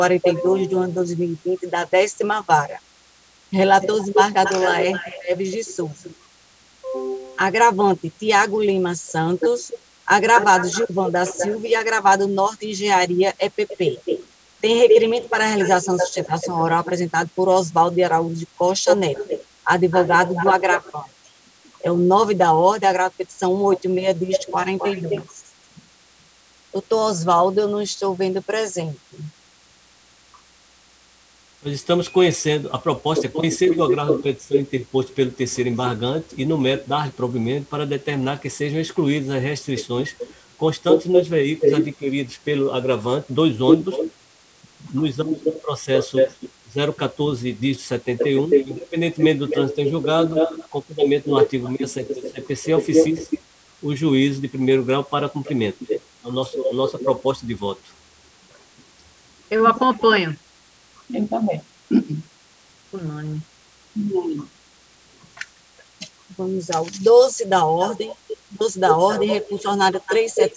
42 do ano 2020 da 10ª Vara. Relator, desembargador Laerte Neves de Souza. Agravante, Tiago Lima Santos. Agravado, Gilvan da Silva. E agravado, Norte Engenharia, EPP. Tem requerimento para a realização de sustentação oral apresentado por Oswaldo de Araújo de Costa Neto, advogado do agravante. É o 9 da ordem, agravo petição 186, dígito 42. Doutor Oswaldo, eu não estou vendo presente. Nós estamos conhecendo, a proposta é conhecer do agravo de petição interposto pelo terceiro embargante e no mérito dar provimento para determinar que sejam excluídas as restrições constantes nos veículos adquiridos pelo agravante, 2 ônibus, nos âmbitos do processo 014, dígito 71, independentemente do trânsito em julgado, com fundamento no artigo 67 do CPC, oficie o juízo de primeiro grau para cumprimento. A nossa proposta de voto. Eu acompanho. Eu também. Unânime. Vamos ao 12 da ordem. 12 da ordem, recurso ordinário